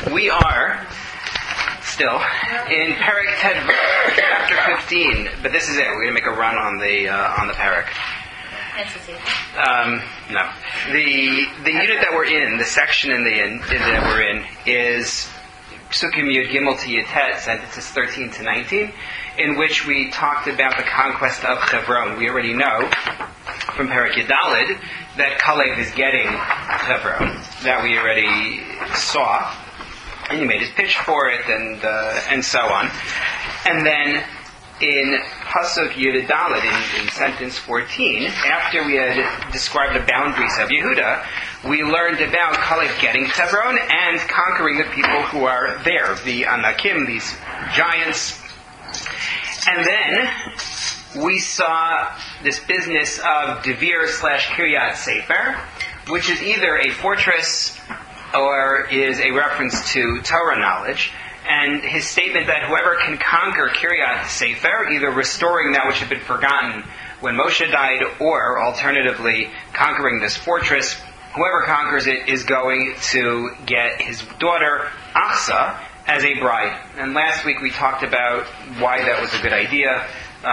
We are still in Perek Tet, chapter 15, but this is it. We're going to make a run on the Perek. No. The unit that we're in, the section that we're in, is Psukim Yud Gimel to Yud Het, sentences 13 to 19, in which we talked about the conquest of Hebron. We already know from Perek Yud Daled that Kalev is getting Hebron. That we already saw. And he made his pitch for it, and so on. And then in Pasuk Yud Daled, in sentence 14, after we had described the boundaries of Yehuda, we learned about Kalev getting Hebron and conquering the people who are there, the Anakim, these giants. And then we saw this business of Devir / Kiryat Sefer, which is either a fortress or is a reference to Torah knowledge, and his statement that whoever can conquer Kiryat Sefer, either restoring that which had been forgotten when Moshe died, or alternatively conquering this fortress, whoever conquers it is going to get his daughter Achsa as a bride. And last week we talked about why that was a good idea,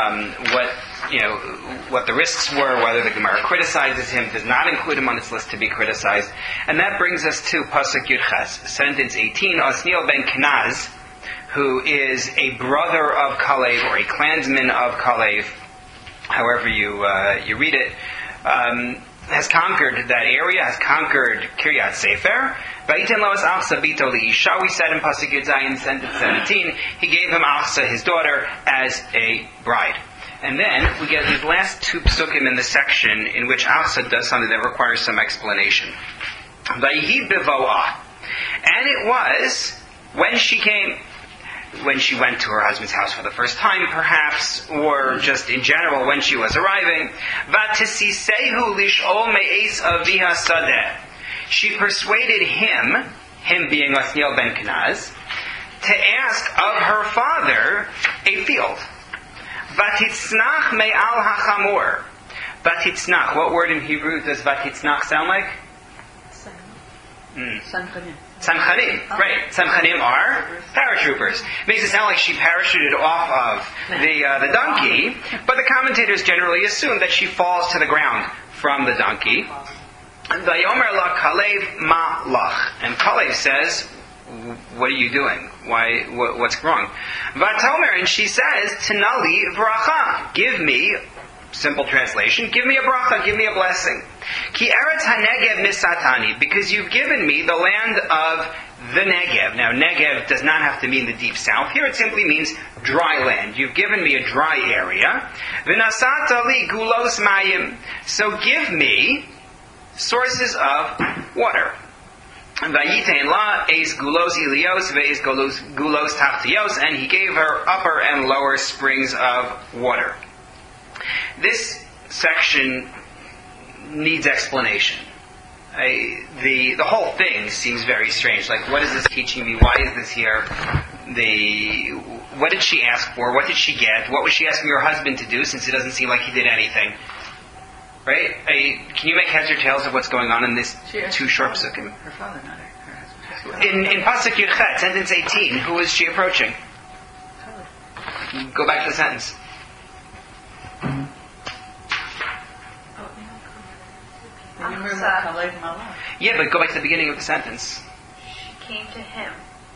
what the risks were, whether the Gemara criticizes him, does not include him on its list to be criticized. And that brings us to Pasuk Yud Ches, sentence 18, Osniel ben Kenaz, who is a brother of Kalev, or a clansman of Kalev, however you read it, has conquered that area, has conquered Kiryat Sefer. Vayiten lo es Achsa bito liisha, we said in Pasuk Yud Zayin, sentence 17, he gave him Achsa, his daughter, as a bride. And then we get these last two psukim in the section in which Achsa does something that requires some explanation. Vayihi bevoah. And it was when she went to her husband's house for the first time, perhaps, or just in general when she was arriving. Vatisisehu lish'ol me'es aviha sadeh. She persuaded him being Osniel ben Kenaz, to ask of her father a field. Vatitznach me'al hachamur. Vatitznach. What word in Hebrew does vatitznach sound like? Sanchanim. Tzamchanim, right. Tzamchanim are paratroopers. Makes it sound like she parachuted off of the donkey, but the commentators generally assume that she falls to the ground from the donkey. Vayomer la Kalev ma lach. And Kalev says, what are you doing? What's wrong? Vatomer, and she says, Tinali vracha. Give me, simple translation, give me a bracha, give me a blessing. Ki eretz ha-Negev misatani, because you've given me the land of the Negev. Now, Negev does not have to mean the deep south. Here it simply means dry land. You've given me a dry area. V'nasata li gulos mayim. So give me sources of water. Vayitein la eis gulos ilios ve'eis gulos tachtios, and he gave her upper and lower springs of water. This section needs explanation. The whole thing seems very strange. Like, what is this teaching me? Why is this here? What did she ask for? What did she get? What was she asking her husband to do, since it doesn't seem like he did anything? Right? Can you make heads or tails of what's going on in this two short psukim? Her father, not her husband. In Pasuk Yud Chet, sentence 18, who is she approaching? Go back to the sentence. Yeah, but go back to the beginning of the sentence. She came to him.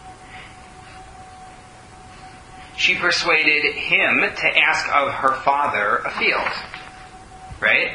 She persuaded him to ask of her father a field. Right?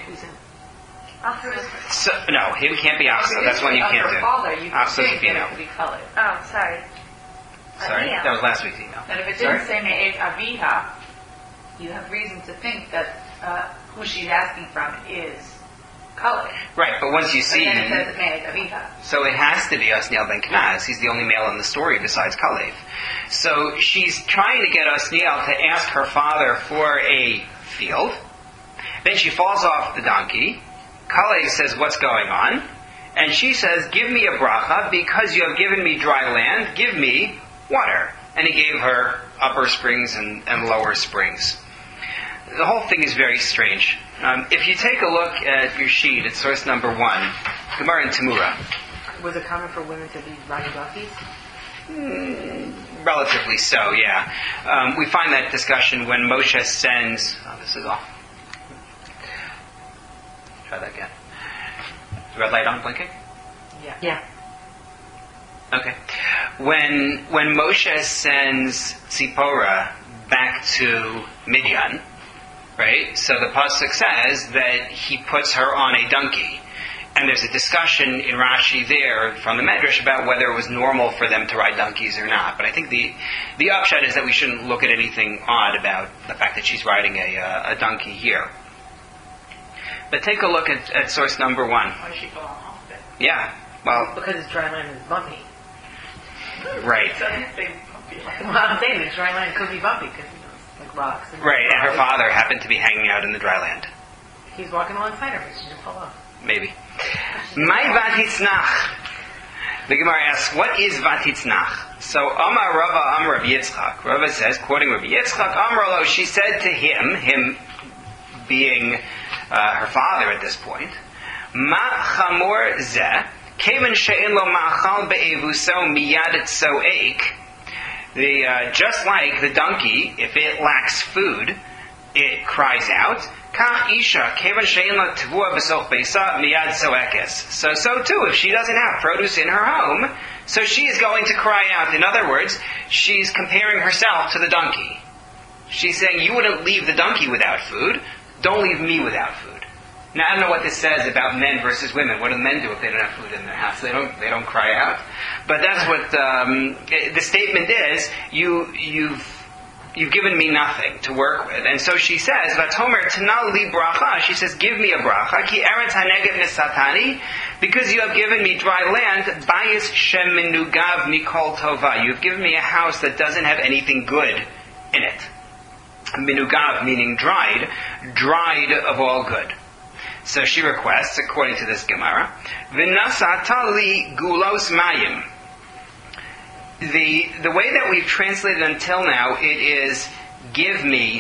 So, no, him can't be Achsa. That's one you can't do. Achsa's a female. Oh, sorry. Sorry? That was last week's email. And if it didn't say Me'et Aviha, you have reason to think that who she's asking from is Kalev. Right, but once you see... But then it says Me'et Aviha. So it has to be Osniel ben Kenaz. He's the only male in the story besides Kalev. So she's trying to get Osniel to ask her father for a field. Then she falls off the donkey. Kalev says, what's going on? And she says, give me a bracha, because you have given me dry land, give me water. And he gave her upper springs and lower springs. The whole thing is very strange. If you take a look at your sheet, at source number 1, Gemara in Tamura. Was it common for women to be riding donkeys? Relatively so, yeah. We find that discussion when Moshe sends... Oh, this is off. Try that again. Red light on blinking? Yeah. Okay. When Moshe sends Zipporah back to Midian, right? So the pasuk says that he puts her on a donkey, and there's a discussion in Rashi there from the Medrash about whether it was normal for them to ride donkeys or not. But I think the upshot is that we shouldn't look at anything odd about the fact that she's riding a donkey here. But take a look at source number 1. Why does she go on off it? Yeah. Well, Because it's dry land and it's bumpy. right. So they bumpy land. Well, I'm saying the dry land could be bumpy because it's like rocks. And Right, and her father happened to be hanging out in the dry land. He's walking alongside her, but she didn't fall off. Maybe. My vatitznach. The Gemara asks, what is vatitznach? So, Amar Rava Amar Rabbi Yitzchak. Rava says, quoting Rabbi Yitzchak, Amar Lo, she said to him being her father at this point, Ma chamor zeh, kevan she'en lo ma'achal be'evuso miyad tzo'ek. Just like the donkey, if it lacks food, it cries out. Kach isha, kevan she'en lo tvua b'soch beisa miyad tzo'ekes. So too, if she doesn't have produce in her home, so she is going to cry out. In other words, she's comparing herself to the donkey. She's saying, you wouldn't leave the donkey without food. Don't leave me without food. Now, I don't know what this says about men versus women. What do men do if they don't have food in their house? They don't cry out. But that's what the statement is. You've given me nothing to work with. And so she says, Vatomer tanal li bracha. She says, give me a bracha. Ki eretz hanegev nesatani. Because you have given me dry land. Bayis shem menugav mikol tova. You have given me a house that doesn't have anything good in it. Menugav meaning dried of all good. So she requests, according to this Gemara, V'nasata li gulos mayim. The way that we've translated until now, it is give me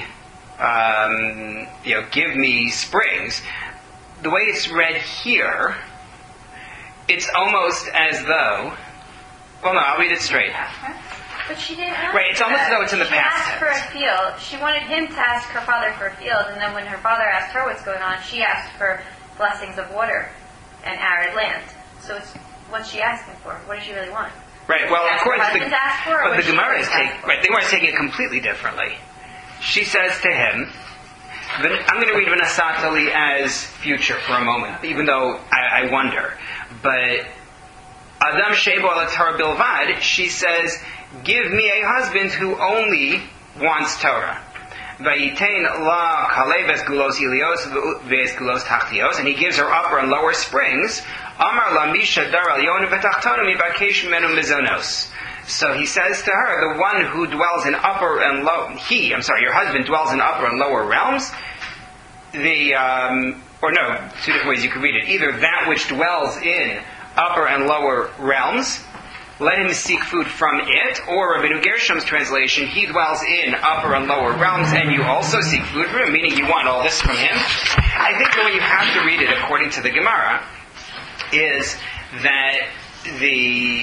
springs. The way it's read here, it's almost as though. Well, no, I'll read it straight. But she didn't ask. Right, it's almost as though it's in the She past asked for tense. a field. She wanted him to ask her father for a field, and then when her father asked her what's going on, she asked for blessings of water and arid land. So it's what's she asking for? What does she really want? Right. Well, of course, husband to ask for, or but what the she Gemara really asked for? the Gemara is taking it completely differently. She says to him, I'm going to read V'nasatali as future for a moment, even though I wonder. But Adam Shebo ala Torah bilvad, she says, give me a husband who only wants Torah. Vayitain la kaleves gulos ilios ve'es gulos tachtios, and he gives her upper and lower springs. Amar la misha dar al yonu v'tachtonu mibakesh menu mizonos. So he says to her, the one who dwells in upper and low, your husband dwells in upper and lower realms. Two different ways you could read it. Either that which dwells in upper and lower realms, let him seek food from it, or Rabbeinu Gershom's translation, he dwells in upper and lower realms, and you also seek food from him, meaning you want all this from him. I think the way you have to read it, according to the Gemara, is that the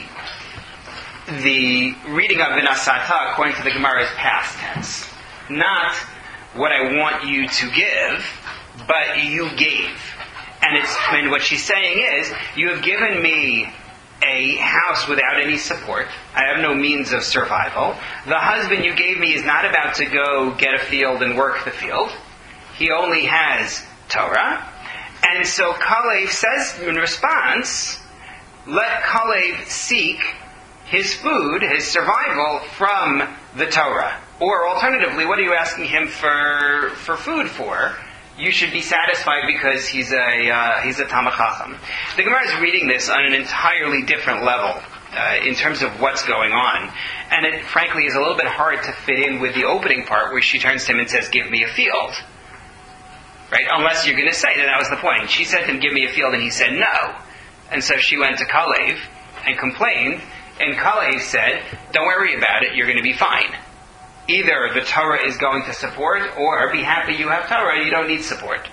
reading of V'nasata, according to the Gemara, is past tense. Not what I want you to give, but you gave. And what she's saying is, you have given me a house without any support. I have no means of survival. The husband you gave me is not about to go get a field and work the field. He only has Torah. And so Kalev says in response, let Kalev seek his food, his survival from the Torah. Or alternatively, what are you asking him for food for? You should be satisfied because he's a Talmid Chacham. The Gemara is reading this on an entirely different level in terms of what's going on. And it, frankly, is a little bit hard to fit in with the opening part where she turns to him and says, give me a field. Right? Unless you're going to say that was the point. She said to him, give me a field, and he said no. And so she went to Kalev and complained, and Kalev said, don't worry about it, you're going to be fine. Either the Torah is going to support, or be happy you have Torah, you don't need support.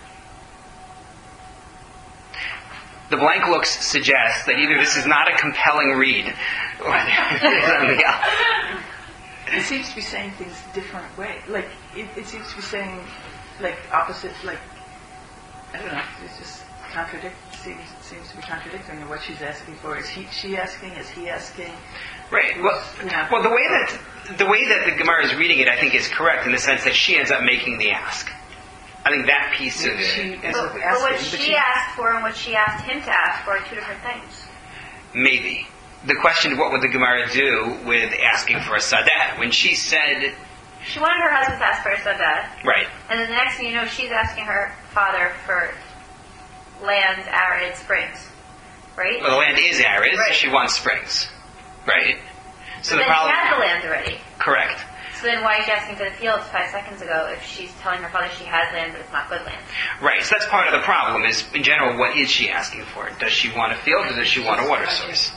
The blank looks suggest that either this is not a compelling read or there's something else. It seems to be saying things different way. Like it seems to be saying like opposite. Like I don't know. It's just seems to be contradicting what she's asking for. Is she asking? Is he asking? Right. Well, the way that the Gemara is reading it, I think, is correct in the sense that she ends up making the ask. I think that piece of it. But what she asked for and what she asked him to ask for are two different things. Maybe. The question, what would the Gemara do with asking for a sadah? When she said... She wanted her husband to ask for a sadah. Right. And then the next thing you know, she's asking her father for land, arid springs. Right? Well, the land is arid, right. So she wants springs. Right. So but the then problem... she has the land already. Correct. So then why is she asking for the fields 5 seconds ago if she's telling her father she has land but it's not good land? Right, so that's part of the problem is, in general, what is she asking for? Does she want a field or does she want a water source?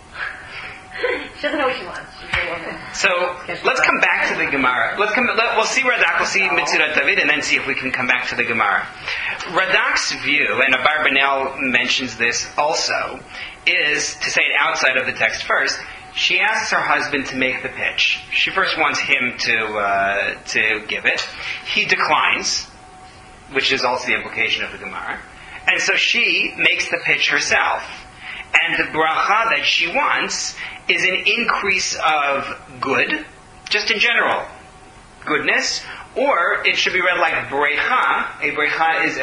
She doesn't know what she wants. She's a woman. So, let's come back to the Gemara. We'll see Radak, we'll see Mitzudat David, and then see if we can come back to the Gemara. Radak's view, and Abarbanel mentions this also, is, to say it outside of the text first, she asks her husband to make the pitch. She first wants him to give it. He declines, which is also the implication of the Gemara. And so she makes the pitch herself. And the bracha that she wants is an increase of good, just in general, goodness, or it should be read like brecha. A brecha is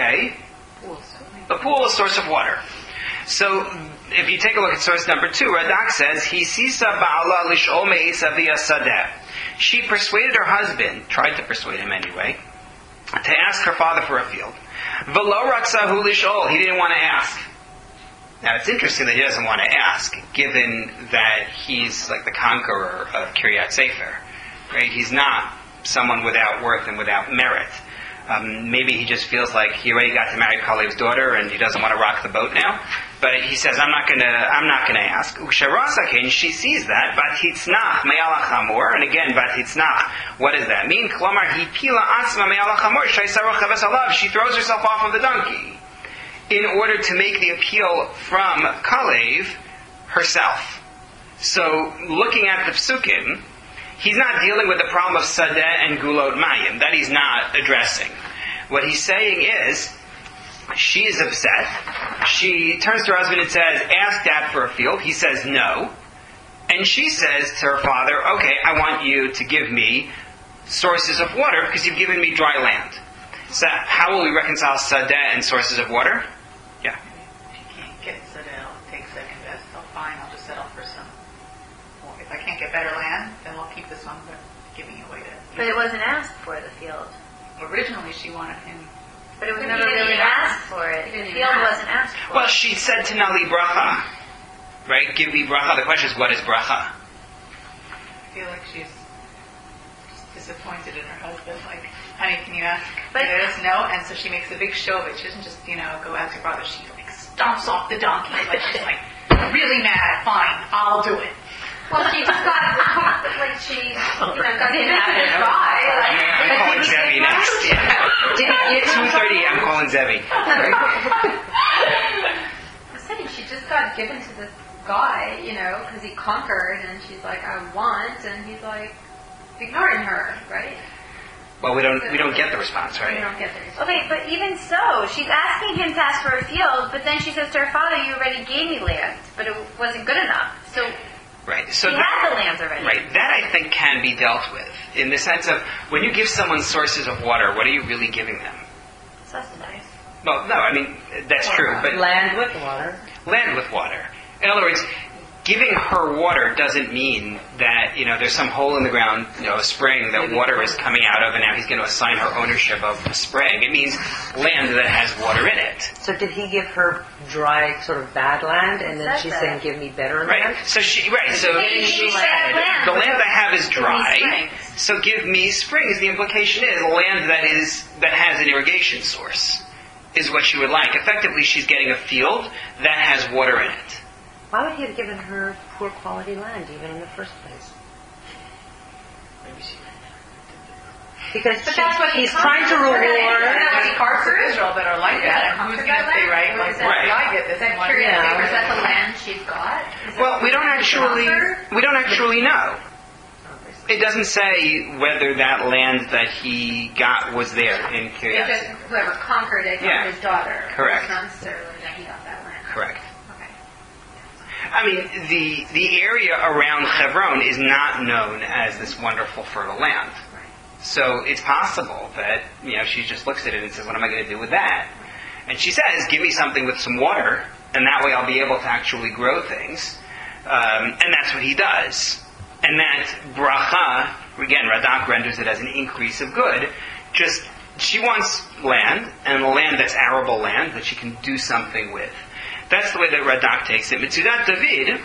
a pool, a source of water. So, if you take a look at source number 2, Radak says, Hisisa ba'ala lish'ol me'isa via sadeh. She persuaded her husband, tried to persuade him anyway, to ask her father for a field. V'lo ratzahu lish'ol. He didn't want to ask. Now, it's interesting that he doesn't want to ask, given that he's like the conqueror of Kiryat Sefer. Right? He's not someone without worth and without merit. Maybe he just feels like he already got to marry Kalev's daughter and he doesn't want to rock the boat now. But he says, I'm not gonna ask. Uksharasa, she sees that, Vatitznach me'alach hamor, and again, Vatitznach, what does that mean? Klomar, hi pila asma me'alach hamor, shaysaroch chaves alav, she throws herself off of the donkey, in order to make the appeal from Kalev herself. So, looking at the psukim, he's not dealing with the problem of sadeh and gulot mayim. That he's not addressing. What he's saying is, she is upset. She turns to her husband and says, ask Dad for a field. He says no. And she says to her father, okay, I want you to give me sources of water because you've given me dry land. So how will we reconcile sadeh and sources of water? Yeah. If you can't get sadeh, I'll take second best. Fine, I'll just settle for some. Well, if I can't get better land, then I'll keep this one, but giving away to... But it wasn't asked for, the field. Originally, she wanted him... But it was never really asked for it. The field wasn't asked for. Well, she said to Nali bracha. Right? Give me bracha. The question is, what is bracha? I feel like she's just disappointed in her husband. Like, honey, can you ask? But there's no, and so she makes a big show of it. She doesn't just, go ask her brother. She stomps off the donkey. Like she's really mad. Fine, I'll do it. Well, she just got she got the try. I'm calling Zevi next. Yeah. 2:30. I'm calling Zevi. I said she just got given to this guy, because he conquered, and she's like, I want, and he's like ignoring her, right? Well, we don't get the response, right? We don't get the response. Okay, but even so, she's asking him to ask for a field, but then she says to her father, you already gave me land, but it wasn't good enough. So right. So he had the lands already. Right. That, I think, can be dealt with in the sense of when you give someone sources of water, what are you really giving them? Sustenance. Well, no, I mean, that's true. But Land with water. Land with water. In other words, giving her water doesn't mean that, there's some hole in the ground, a spring that water is coming out of, and now he's going to assign her ownership of the spring. It means land that has water in it. So did he give her dry, sort of bad land, and then she's saying, give me better land? Right. So she said, the land I have is dry, so give me springs. The implication is land that has an irrigation source is what she would like. Effectively, she's getting a field that has water in it. Why would he have given her poor quality land, even in the first place? Maybe she Because But that's what he's trying to reward. There's parts of Israel that are like that, and who's going to say, right, Or like, is why that- did I get this Is that one? curious? Yeah. Or is that the land she's got? Is that Well, we don't actually know. Obviously. It doesn't say whether that land that he got was there in It's Kiryat. just whoever conquered it got Yeah. his daughter. Correct. It's not necessarily that he got that land. Correct. Okay. I mean, the area around Hebron is not known as this wonderful fertile land. So it's possible that, she just looks at it and says, what am I going to do with that? And she says, give me something with some water, and that way I'll be able to actually grow things. And that's what he does. And that bracha, again, Radak renders it as an increase of good. Just, she wants land, and a land that's arable land that she can do something with. That's the way that Radak takes it. Mitzudat David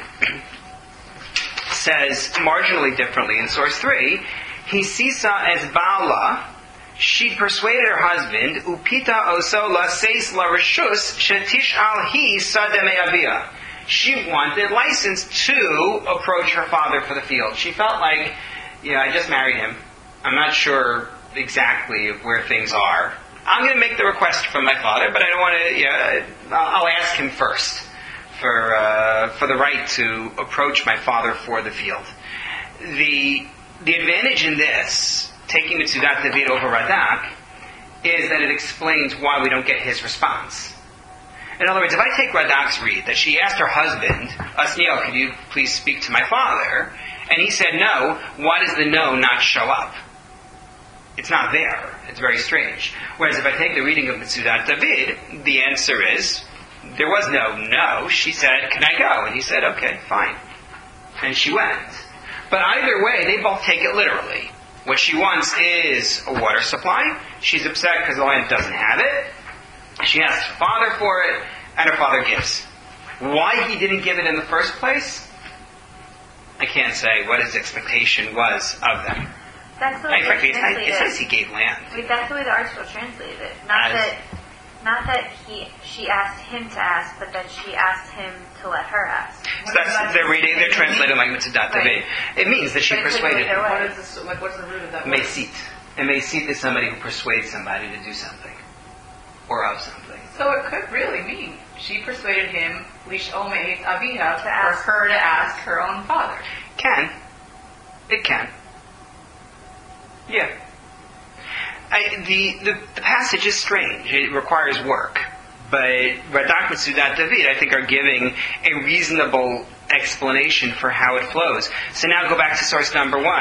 says marginally differently in source 3, he sisa as Baala, she persuaded her husband, upita oso la seis la rishus shetish al hi sademe avia. She wanted license to approach her father for the field. She felt like, I just married him. I'm not sure exactly where things are. I'm going to make the request from my father, but I don't want to. I'll ask him first for the right to approach my father for the field. The advantage in this, taking Mitzudat David over Radak, is that it explains why we don't get his response. In other words, if I take Radak's read, that she asked her husband, Asniel, could you please speak to my father? And he said no, why does the no not show up? It's not there. It's very strange. Whereas if I take the reading of Mitzudat David, the answer is, there was no. She said, can I go? And he said, okay, fine. And she went. But either way, they both take it literally. What she wants is a water supply. She's upset because the land doesn't have it. She asks her father for it, and her father gives. Why he didn't give it in the first place, I can't say what his expectation was of them. That's the way Frankly, they translate it says it. he gave land. Wait, that's the way the article translated it. As- Not that she asked him to ask, but that she asked him to let her ask. So they're translating like Mitzudat David. It means that she But it could persuaded go either him. way. What is this, what's the root of that word? Mesit. And Mesit is somebody who persuades somebody to do something. Or of something. So it could really mean she persuaded him, Lish Omeid Aviha, To for ask. her to ask her own father. Can. It can. Yeah. The passage is strange. It requires work. But Radak and Mitzudat David, I think, are giving a reasonable explanation for how it flows. So now go back to source number 1.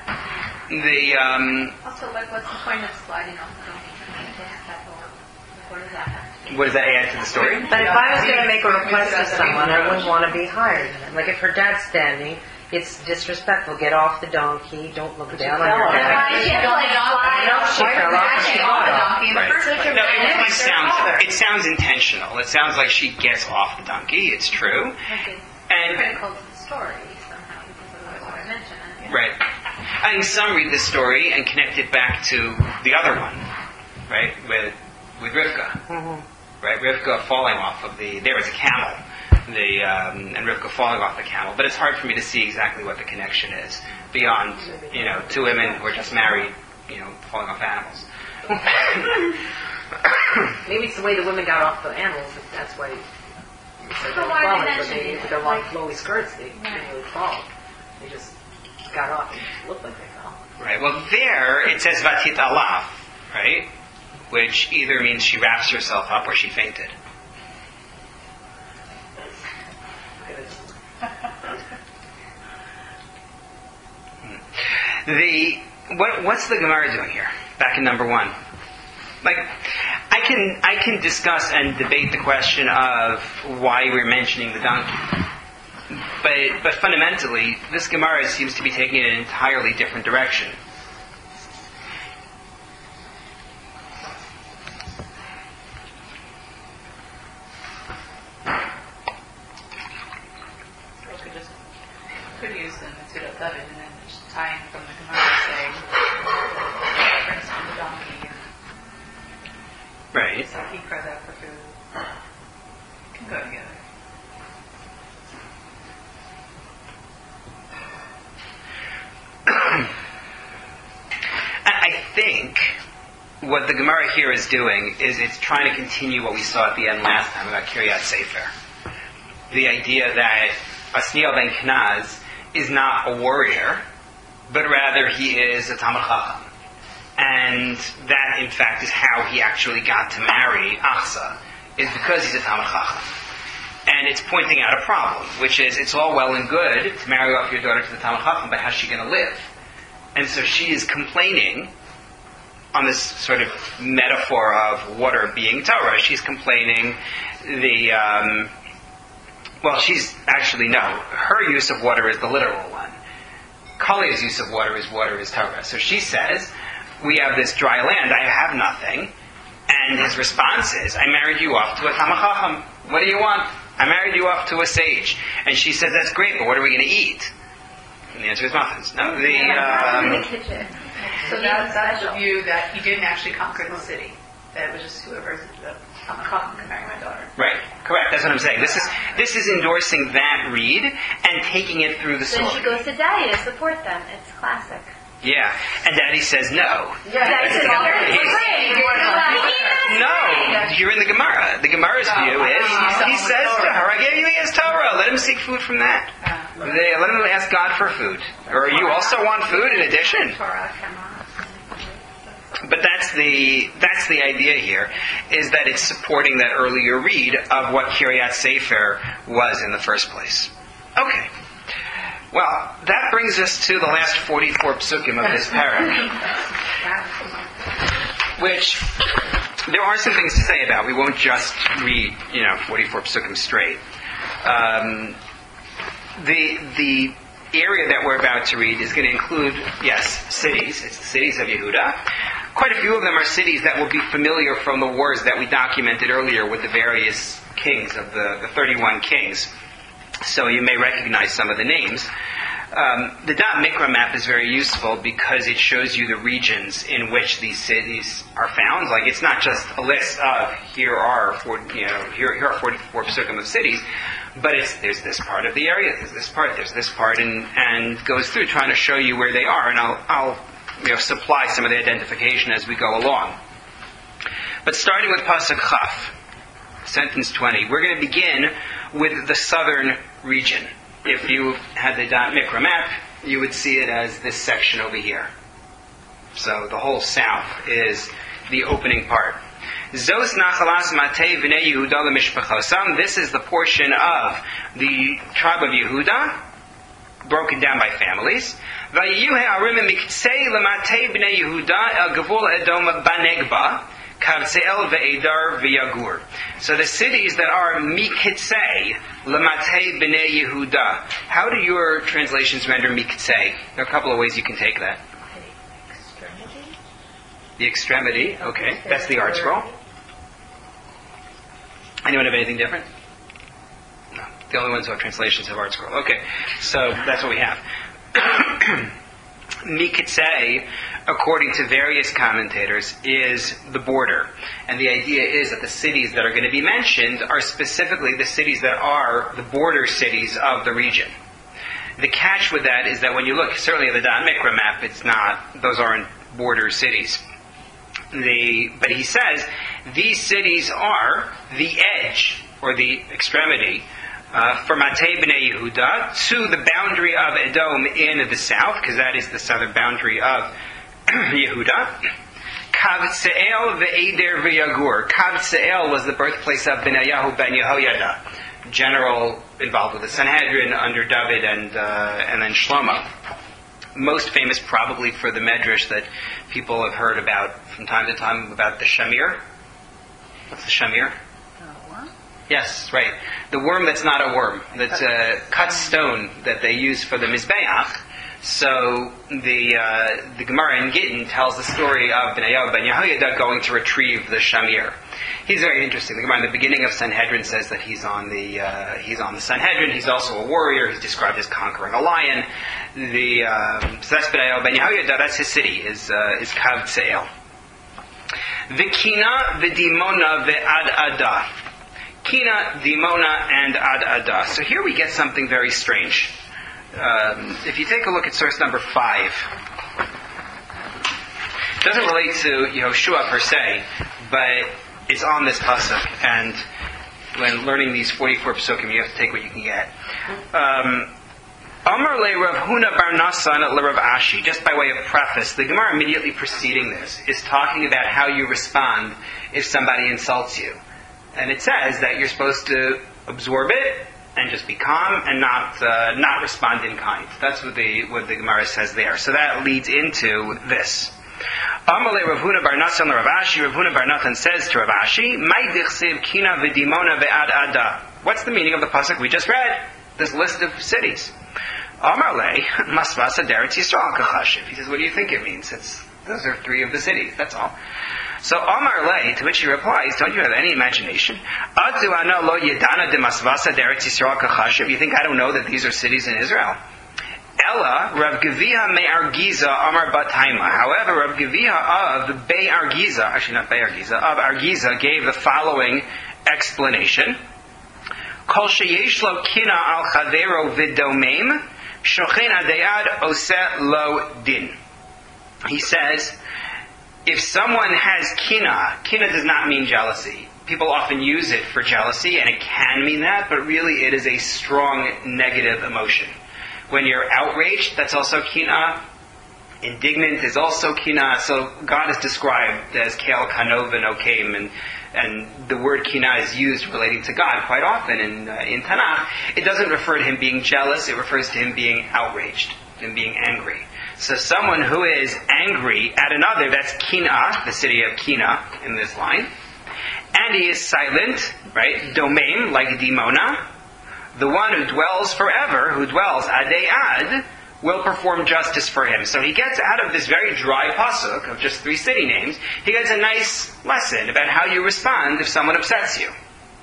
Also, what's the point of sliding off the donkey? What does that have to do? What does that add to the story? But if I was going to make a request to someone, I wouldn't want to be higher than them. Like if her dad's standing, it's disrespectful. Get off the donkey. Don't look down on your dad. Why she had to like fly No, off? she fell off. She off the fell off. donkey in the Right. first place. No, it sounds intentional. It sounds like she gets off the donkey. It's true. Like it's And critical to the story somehow because of what I mentioned. right. I think some read this story and connect it back to the other one, right? With Rivka, right? Rivka falling off of there was a camel, and Rivka falling off the camel. But it's hard for me to see exactly what the connection is beyond, two women who are just married, falling off animals. Maybe it's the way the women got off the animals. That's why. But why are they But mentioning they, it? with their long flowy skirts, they didn't really fall. They just got off and looked like they fell. Right. Well, there it says Vatit Alaf, right? Which either means she wraps herself up or she fainted. What's the Gemara doing here? Back in number 1. Like, I can discuss and debate the question of why we're mentioning the donkey. But fundamentally, this Gemara seems to be taking it in an entirely different direction. Could use them instead of David and then just tying from the Gemara saying reference to the donkey Right. and Sakikra that for food. Can go together. I think what the Gemara here is doing is it's trying to continue what we saw at the end last time about Kiryat Sefer. The idea that Asniel ben Kenaz is not a warrior, but rather he is a Talmid Chacham. And that, in fact, is how he actually got to marry Achsa, is because he's a Talmid Chacham. And it's pointing out a problem, which is it's all well and good to marry off your daughter to the Talmid Chacham, but how's she going to live? And so she is complaining on this sort of metaphor of water being Torah. She's complaining her use of water is the literal one. Kali's use of water is Torah. So she says, we have this dry land, I have nothing. And his response is, I married you off to a Talmid Chacham. What do you want? I married you off to a sage. And she says, that's great, but what are we going to eat? And the answer is muffins. No, in the kitchen. So that's the view that he didn't actually conquer the city. That it was just whoever the Talmid Chacham can marry my daughter. Right, correct. That's what I'm saying. This is endorsing that read and taking it through the story. Then she goes to Daddy to support them. It's classic. Yeah, and Daddy says no. Daddy says, No, you're in the Gemara. The Gemara's view is, he says to her, I gave you his Torah. Let him seek food from that. Let him ask God for food. Or you also want food in addition. But that's the idea here, is that it's supporting that earlier read of what Kiryat Sefer was in the first place. Okay. Well, that brings us to the last 44 psukim of this parak, which there are some things to say about. We won't just read, 44 psukim straight. The area that we're about to read is going to include, cities. It's the cities of Yehuda. Quite a few of them are cities that will be familiar from the wars that we documented earlier with the various kings of the 31 kings. So you may recognize some of the names. The Dot Mikra map is very useful because it shows you the regions in which these cities are found. Like, it's not just a list of here are 44 psukim of cities, but there's this part of the area, there's this part, and goes through trying to show you where they are. And I'll supply some of the identification as we go along. But starting with Pasuk Chaf, sentence 20, we're going to begin with the southern region. If you had the Dot Mikra map, you would see it as this section over here. So the whole south is the opening part. Zos Nachalas Matei V'nei Yehuda L'Mishpachosam. This is the portion of the tribe of Yehuda, broken down by families. V'yiyuhe Arim Miktsei L'Matei B'nei Yehuda El Gavul Edom Banegba. Kavseel ve'edar ve'yagur. So the cities that are Mikitzei, Lamatei b'nei Yehuda. How do your translations render Mikitzei? There are a couple of ways you can take that. The extremity, okay. That's the art scroll. Anyone have anything different? No. The only ones who have translations have art scroll. Okay. So that's what we have. Mikitzei, according to various commentators, is the border. And the idea is that the cities that are going to be mentioned are specifically the cities that are the border cities of the region. The catch with that is that when you look, certainly at the Dot Mikra map, those aren't border cities. But he says, these cities are the edge, or the extremity, from Matei B'nei Yehuda to the boundary of Edom in the south, because that is the southern boundary of Yehuda. Kavtse'el ve'eder ve'yagur. Kavtse'el was the birthplace of Benayahu ben Yehoyada, general involved with the Sanhedrin under David and then Shlomo. Most famous probably for the medrash that people have heard about from time to time about the shamir. What's the shamir? Yes, right. The worm that's not a worm. That's a cut stone that they use for the Mizbeach. So the Gemara in Gittin tells the story of Benayahu ben Yehoyada going to retrieve the shamir. He's very interesting. The Gemara in the beginning of Sanhedrin says that he's on the Sanhedrin. He's also a warrior. He's described as conquering a lion. So that's Benayahu ben Yehoyada. That's his city. Is Kavtse'el. V'kina v'dimona ve'ad ada. Kina, Dimona, and Ad Ada. So here we get something very strange. If you take a look at source number 5, It doesn't relate to Yehoshua per se, but it's on this pasuk. And when learning these 44 pasukim, you have to take what you can get. Amar le Rav Huna bar Nasan le Rav Ashi. Just by way of preface, the Gemara immediately preceding this is talking about how you respond if somebody insults you. And it says that you're supposed to absorb it and just be calm and not respond in kind. That's what the Gemara says there. So that leads into this. Amalei Rav Huna bar Nasan Rav Ashi. Rav Huna bar Nathan says to Rav Ashi, "Mai dichsiv kina v'dimona ve'ad ada." What's the meaning of the pasuk we just read? This list of cities. Amalei masvasa deretz Yisrael kachashiv. He says, "What do you think it means? Those are 3 of the cities. That's all." So Amar Le, to which he replies, don't you have any imagination? Adu ana lo yedana de masvasa deretz Yisrael kachashiv. You think I don't know that these are cities in Israel? Ella Rav Gevia me Argiza Amar Bataima. However, Rav Gevia of Bei Argiza, actually not Bei Argiza, of Argiza gave the following explanation: Kol sheyesh lo kina al chavero v'domem shochen adayad oseh lo din. He says, if someone has kina does not mean jealousy. People often use it for jealousy, and it can mean that, but really it is a strong negative emotion. When you're outraged, that's also kina. Indignant is also kina. So God is described as Kel Kanov and Okem, and the word kina is used relating to God quite often in Tanakh. It doesn't refer to him being jealous, it refers to him being outraged, him being angry. So someone who is angry at another, that's Kina, the city of Kina in this line. And he is silent, right? Domain, like Dimona. The one who dwells forever, who dwells adei ad, will perform justice for him. So he gets out of this very dry pasuk of just 3 city names, he gets a nice lesson about how you respond if someone upsets you.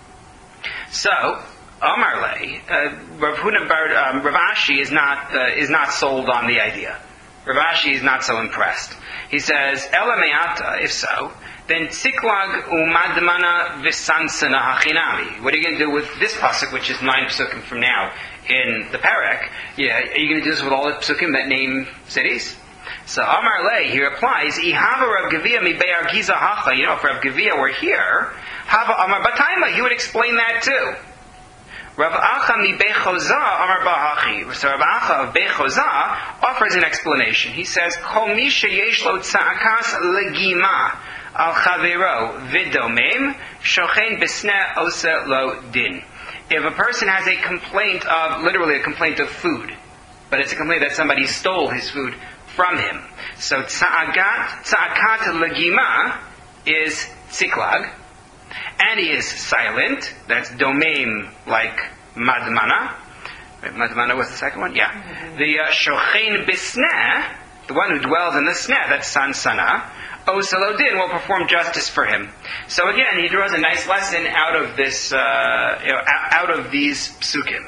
So, Amar Le, Rav Ashi is not sold on the idea. Rav Ashi is not so impressed. He says, Ela me'ata, if so, then Tziklag umadmana v'sansana hachinami. What are you going to do with this pasuk, which is 9 pasukim from now in the Perek? Yeah, are you going to do this with all the pasukim that name cities? So Amar Le, he replies, Ihava Rav Gevia mi Bei Argiza hacha. You know, if Rav Gevia were here, Hava Amar Bataima, he would explain that too. Rav Acha mi Bei Choza Amar Bahachi. So Rav Acha of Bei Choza offers an explanation. He says, Kol mi sheyesh lo tza'akas legima al chavero v'domem shochen besne ose lo din. If a person has a complaint of, literally a complaint of food, but it's a complaint that somebody stole his food from him. So tza'akat legima is tziklag, and he is silent. That's domem, like madmana. Right, madmana was the second one? Yeah. Mm-hmm. The shochen bisneh, the one who dwells in the sneh, that's sansana. Osalodin will perform justice for him. So again, he draws a nice lesson out of this, out of these psukim.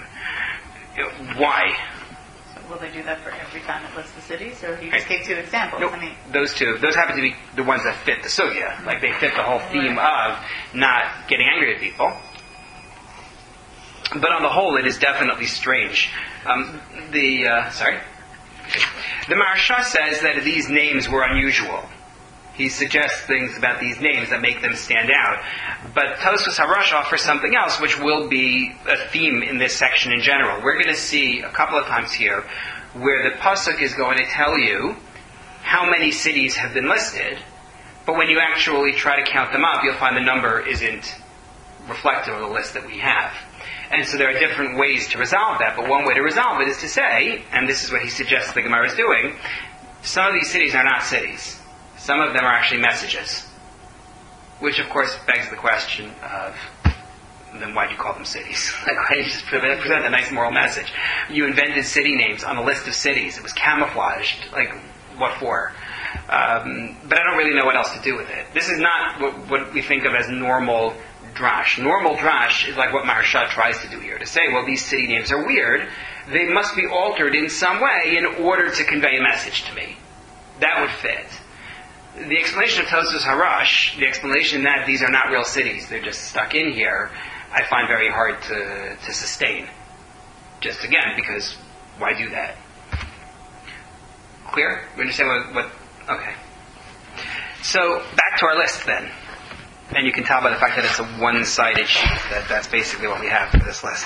Why? So will they do that for every time it lists the cities, or he just gave 2 examples? Nope. Those 2. Those happen to be the ones that fit the sugya. Like they fit the whole theme of not getting angry at people. But on the whole, it is definitely strange. The Maharsha says that these names were unusual. He suggests things about these names that make them stand out. But Tosfos Harash offers something else, which will be a theme in this section in general. We're going to see a couple of times here where the pasuk is going to tell you how many cities have been listed, but when you actually try to count them up, you'll find the number isn't reflective of the list that we have. And so there are different ways to resolve that, but one way to resolve it is to say, and this is what he suggests the Gemara is doing, some of these cities are not cities. Some of them are actually messages. Which, of course, begs the question of, then why do you call them cities? Like, why don't you just present a nice moral message? You invented city names on a list of cities. It was camouflaged. Like, what for? But I don't really know what else to do with it. This is not what we think of as normal drash. Normal drash is like what Maharsha tries to do here. To say, well, these city names are weird. They must be altered in some way in order to convey a message to me. That would fit. The explanation of Tosfos Harash, the explanation that these are not real cities, they're just stuck in here, I find very hard to sustain. Just again, because why do that? Clear? You understand what okay. So back to our list then. And you can tell by the fact that it's a one-sided sheet that that's basically what we have for this list.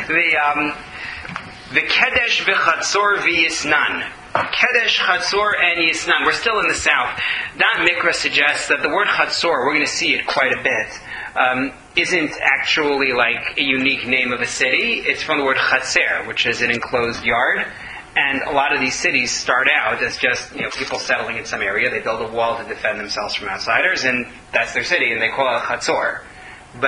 The Kedesh v'Chatzor v'Yisnan. Kedesh, Chatzor, and Yisnan. We're still in the south. That Mikra suggests that the word Chatzor, we're going to see it quite a bit, isn't actually like a unique name of a city. It's from the word Chatzer, which is an enclosed yard. And a lot of these cities start out as just people settling in some area. They build a wall to defend themselves from outsiders, and that's their city, and they call it Chatzor. But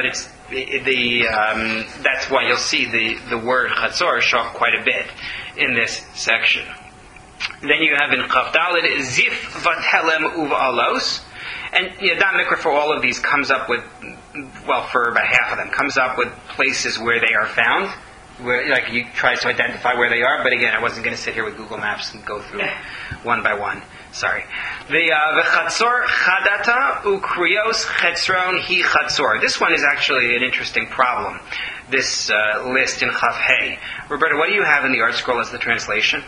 that's why you'll see the word Chatzor show up quite a bit in this section. Then you have in Chavdalid Zif Vatelem Uv'alos, and Dam Mikra for all of these comes up with, for about half of them, comes up with places where they are found. Where, he tries to identify where they are, but again, I wasn't going to sit here with Google Maps and go through one by one. Sorry. The Chatzor Chadata Ukrios Chetzron Hi Chatzor. This one is actually an interesting problem. This list in Chav Hey. Roberta, what do you have in the art scroll as the translation?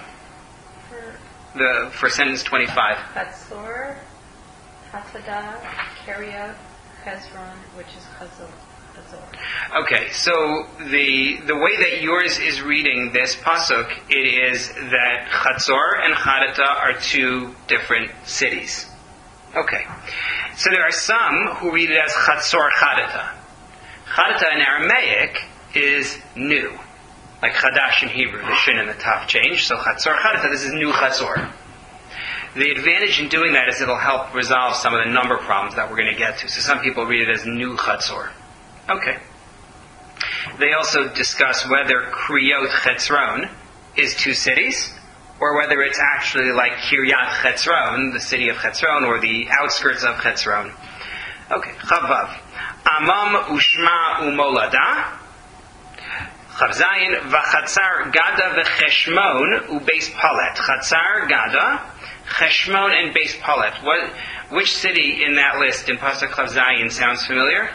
For sentence 25. Chatzor, Hatada, Keriav, Chezron, which is Chazor. Okay, so the way that yours is reading this pasuk, it is that Chatzor and Chadata are two different cities. Okay, so there are some who read it as Chatzor Chadata. Chadata in Aramaic is new, like Chadash in Hebrew, the shin and the taf change. So Chatzor Chadata, this is new Chatzor. The advantage in doing that is it'll help resolve some of the number problems that we're going to get to. So some people read it as new Chatzor. Okay. They also discuss whether Kriyot Chetzron is two cities, or whether it's actually like Kiryat Chetzron, the city of Chetzron, or the outskirts of Chetzron. Okay. Chavav. Amam Ushma Umolada. Chavzayin Vachatzar Gada v'Cheshmon uBeis Palet. Chatzar Gada, Cheshmon, and Beis Palet. Which city in that list in Pasuk Chavzayin sounds familiar?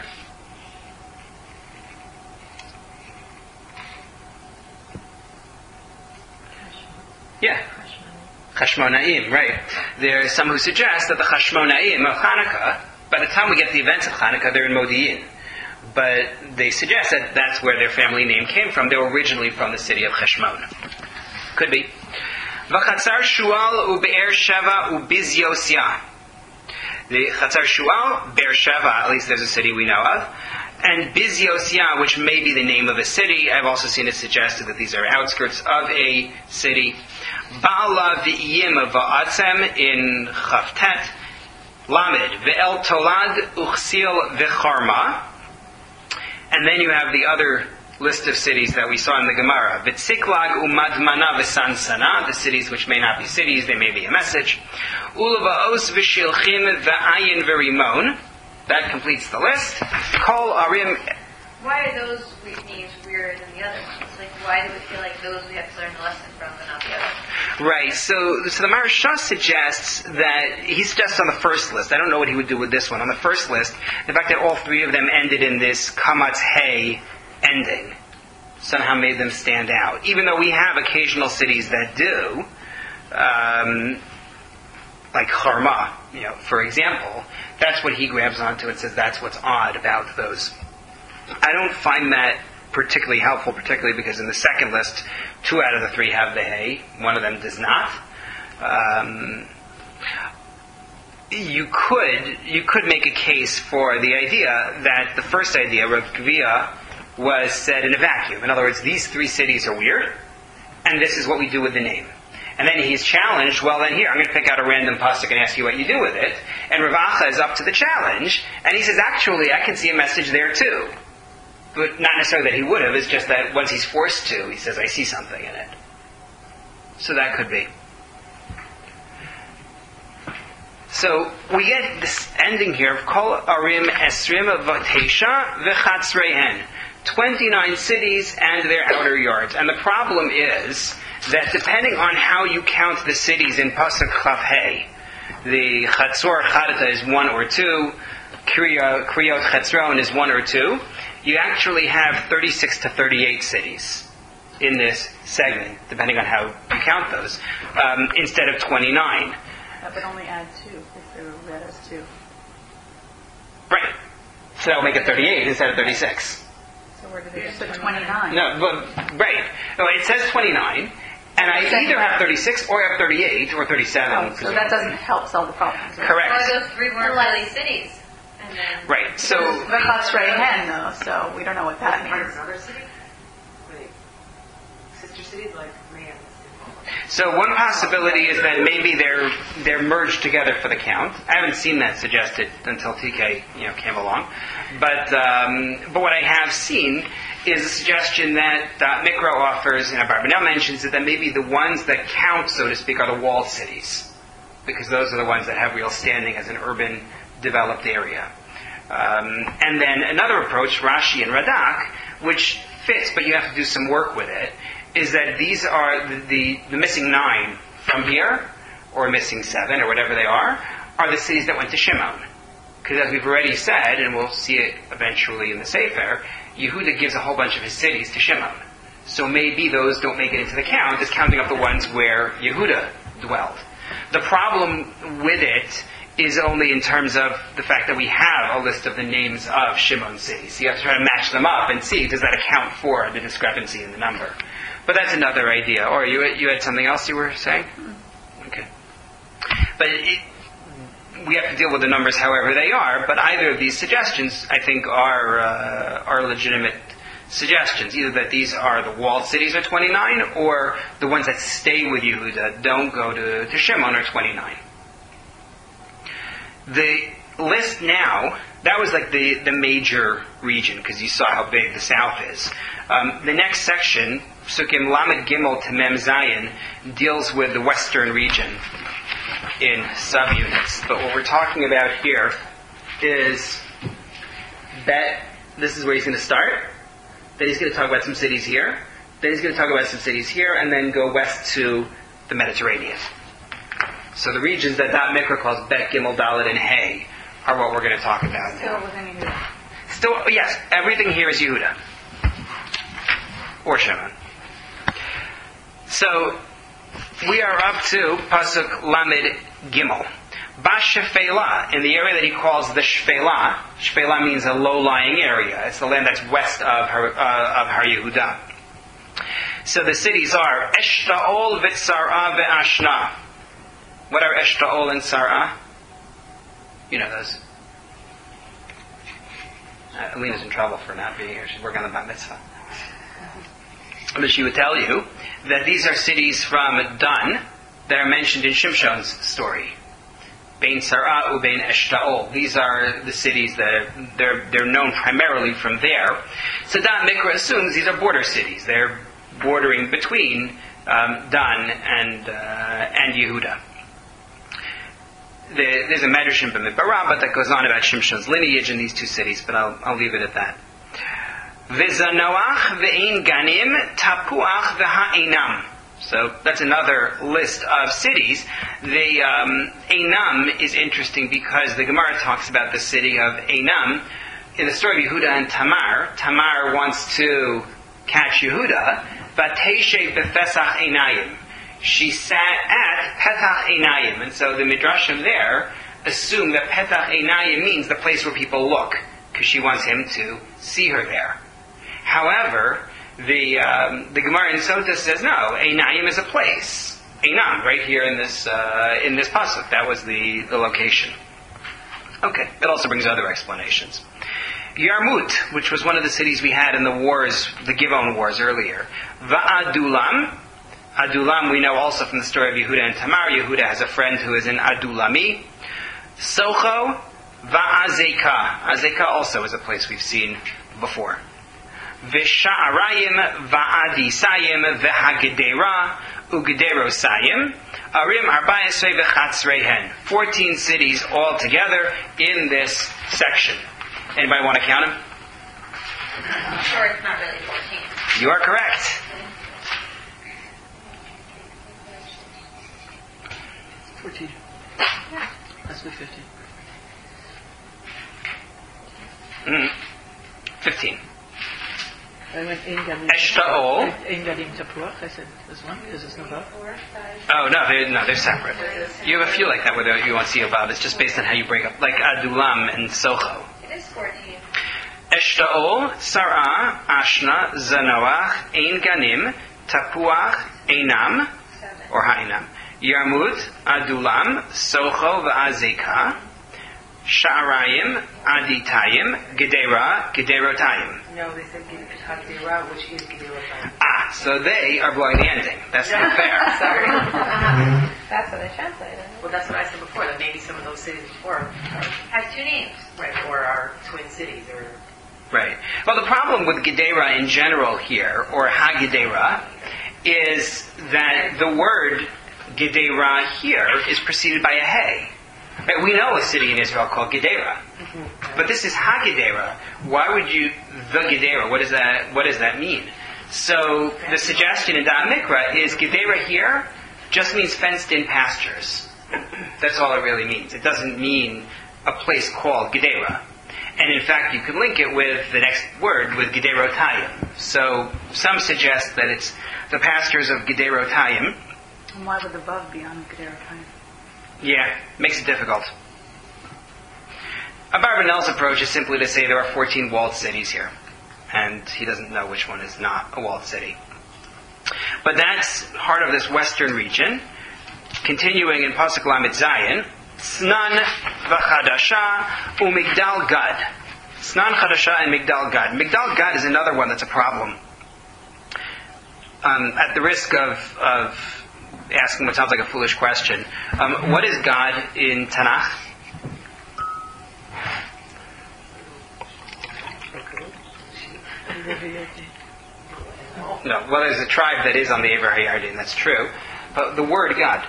Yeah. Chashmonaim, right. There are some who suggest that the Chashmonaim of Hanukkah, by the time we get to the events of Hanukkah, they're in Modi'in. But they suggest that that's where their family name came from. They were originally from the city of Cheshmon. Could be. V'chatzar Shual u'Be'er Sheva u'Biz Yosya. The Chatzar Shual, Be'er Sheva, at least there's a city we know of, and Biz Yosya, which may be the name of a city. I've also seen it suggested that these are outskirts of a city. Ba'ala v'iyim va'atzem in Chavtet, Lamed ve'el Tolad uchsil v'charma. And then you have the other list of cities that we saw in the Gemara. V'tziklag u'madmana v'sansana, the cities which may not be cities, they may be a message. Ulava'os v'shilchim v'ayin v'rimon. That completes the list. Kol arim. Why are those names weirder than the other ones? Like, why do we feel like those we have to learn the lesson from, but not the others? Right. So the Maharsha suggests that he suggests on the first list. I don't know what he would do with this one. On the first list, the fact that all three of them ended in this kamatz hey ending somehow made them stand out. Even though we have occasional cities that do, like Charma, for example, that's what he grabs onto and says that's what's odd about those. I don't find that particularly helpful, particularly because in the second list, 2 out of the 3 have the hay, one of them does not. You could make a case for the idea that the first idea, Rav Gvia, was said in a vacuum. In other words, these 3 cities are weird, and this is what we do with the name. And then he's challenged, well then here, I'm going to pick out a random pasuk and ask you what you do with it. And Rav Acha is up to the challenge, and he says, actually, I can see a message there too. But not necessarily that he would have, it's just that once he's forced to, he says, I see something in it. So that could be. So we get this ending here of Kol Arim Esrim Vatesha V'Chatzreihen. 29 cities and their outer yards. And the problem is that depending on how you count the cities in Pasuk Chav Hey, the Chatzor Chadata is 1 or 2, Kriyot Chetzron is 1 or 2, you actually have 36 to 38 cities in this segment, depending on how you count those, instead of 29. But only add 2 if they were read as 2. Right. So that will make it 38 instead of 36. So where do they So get 29. No, but, right. No, it says 29, and I either have 36 or I have 38 or 37. So that doesn't help solve the problem. Correct. Well, those 3 weren't really cities. And then Right. So But that's Rayhen, though, so we don't know what that Part of means. another city? Wait. Sister cities like Mayhem. So one possibility is that maybe they're merged together for the count. I haven't seen that suggested until TK came along, but what I have seen is a suggestion that Mikra offers, and Abarbanel mentions it, that maybe the ones that count, so to speak, are the walled cities, because those are the ones that have real standing as an urban developed area. And then another approach, Rashi and Radak, which fits, but you have to do some work with it, is that these are the missing 9 from here, or missing 7, or whatever they are the cities that went to Shimon. Because as we've already said, and we'll see it eventually in the Sefer, Yehuda gives a whole bunch of his cities to Shimon. So maybe those don't make it into the count, it's counting up the ones where Yehuda dwelled. The problem with it is only in terms of the fact that we have a list of the names of Shimon cities. So you have to try to match them up and see, does that account for the discrepancy in the number? But that's another idea. Or you had something else you were saying? Okay. But we have to deal with the numbers however they are, but either of these suggestions, I think, are legitimate suggestions. Either that these are the walled cities are 29, or the ones that stay with Yehuda don't go to Shimon are 29. The list now, that was like the major region, because you saw how big the south is. The next section, Psukim Lamed Gimel to Mem Zayin, deals with the western region in subunits. But what we're talking about here is that this is where he's going to start. Then he's going to talk about some cities here. Then he's going to talk about some cities here, and then go west to the Mediterranean. So the regions that Mikra calls Bet, Gimel, Dalet, and Hay are what we're going to talk about Still now. within Yehuda. Still, yes, everything here is Yehuda. Or Shimon. So, we are up to Pasuk Lamed Gimel. Bashefela, in the area that he calls the Shfela. Shfela means a low-lying area. It's the land that's west of Har Yehuda. So the cities are Eshtaol, V'Tzara, Ve'ashna. What are Eshtaol and Tzara? You know those. Alina's in trouble for not being here. She's working on the bat mitzvah. But she would tell you that these are cities from Dan that are mentioned in Shimshon's story. Bein Tzara ubein Eshtaol. These are the cities that they're known primarily from there. So Dan Mikra assumes these are border cities. They're bordering between Dan and Yehuda. There's a Medrash in Bamidbar that goes on about Shimshon's lineage in these two cities, but I'll leave it at that. V'zanoach ve'ein ganim tapuach v'ha'enam. So that's another list of cities. The Einam is interesting because the Gemara talks about the city of Einam. In the story of Yehuda and Tamar, Tamar wants to catch Yehuda, Vateshe b'fesach einayim. She sat at Petach Einayim, and so the Midrashim there assume that Petach Einayim means the place where people look, because she wants him to see her there. However, the Gemara in Sota says no, Einayim is a place. Einam, right here in this pasuk, that was the location. Okay, it also brings other explanations. Yarmut, which was one of the cities we had in the wars, the Givon wars earlier. Va'adulam. Adulam, we know also from the story of Yehuda and Tamar. Yehuda has a friend who is in Adulami. Socho, Va'azeka. Azeka also is a place we've seen before. V'sha'arayim, Va'adisayim, V'hagedera, Ugederosayim. Arim Arbayasve V'chatzrehen. 14 cities altogether in this section. Anybody want to count them? I'm sure it's not really 14. You are correct. 14. That's with 15. 15. I went Eshtaol. Ein Gadim Tapuach, I said this one, because it's no Vav. Oh, no, they're separate. You have a few like that where you won't see a Vav. It's just based on how you break up, like Adulam and Socho. It is 14. Eshtaol, Sarah, Ashna, Zanoach, Ein Ganim, Tapuach, Einam, 7. or Ha'inam. Yarmut, Adulam, Socho, Va'azeka, Sha'arayim, Aditayim, Gedera, Gederotayim. No, they said Hadira, which is Gedera. So they are blowing the ending. That's not fair. Sorry. That's what I translated. Well, that's what I said before, that maybe some of those cities before Has 2 names. or are twin cities, or... Right. Well, the problem with Gedera in general here, or Ha-Gedera, is that the word Gedera here is preceded by a Hey. Right? We know a city in Israel called Gedera. But this is Ha-Gedera. Why would you, the Gedera, what does that mean? So the suggestion in Da'at Mikra is Gedera here just means fenced-in pastures. That's all it really means. It doesn't mean a place called Gedera. And in fact, you could link it with the next word, with Gederotayim. So some suggest that it's the pastures of Gederotayim. And why would the Vav be on Gedera Time? Yeah, makes it difficult. Abarbanel's approach is simply to say there are 14 walled cities here. And he doesn't know which one is not a walled city. But that's part of this western region. Continuing in Pasuk Lamed Zayin, Snan v'chadasha u'migdal Gad. Snan chadasha and Migdal Gad. Migdal Gad is another one that's a problem. At the risk of asking what sounds like a foolish question, what is God in Tanakh? No, well, there's a tribe that is on the Ever Hayardim, that's true. But the word God.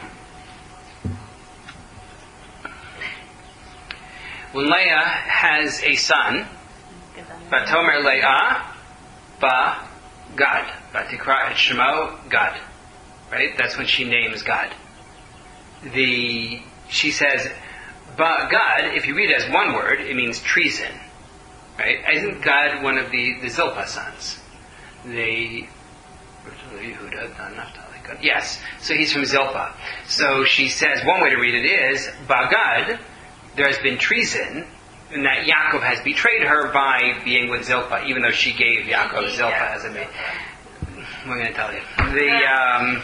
When Leah has a son, Vatomer Leah ba God. Vatikra et Shemo God. Right? That's when she names God. She says, ba God, if you read it as one word, it means treason. Right? Isn't God one of the Zilpah sons? Yes. So he's from Zilpah. So she says, one way to read it is, ba God, there has been treason, and that Yaakov has betrayed her by being with Zilpah, even though she gave Yaakov Zilpah as a maid. I'm going to tell you.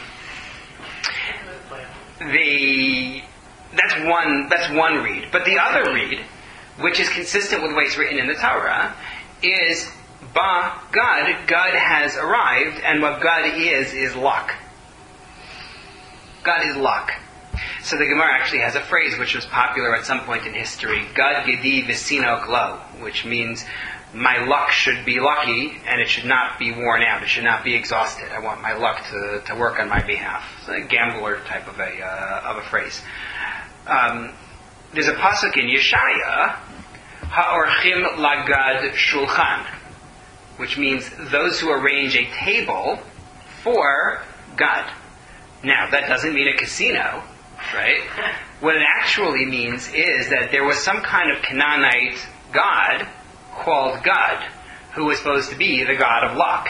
That's one read. But the other read, which is consistent with the way it's written in the Torah, is ba God, God has arrived, and what God is luck. God is luck. So the Gemara actually has a phrase which was popular at some point in history, God gedi v'sinok lo, which means my luck should be lucky and it should not be worn out. It should not be exhausted. I want my luck to work on my behalf. It's a gambler type of a phrase. There's a pasuk in Yeshaya, ha'orchim lagad shulchan, which means those who arrange a table for God. Now, that doesn't mean a casino, right? What it actually means is that there was some kind of Canaanite god called God, who was supposed to be the god of luck.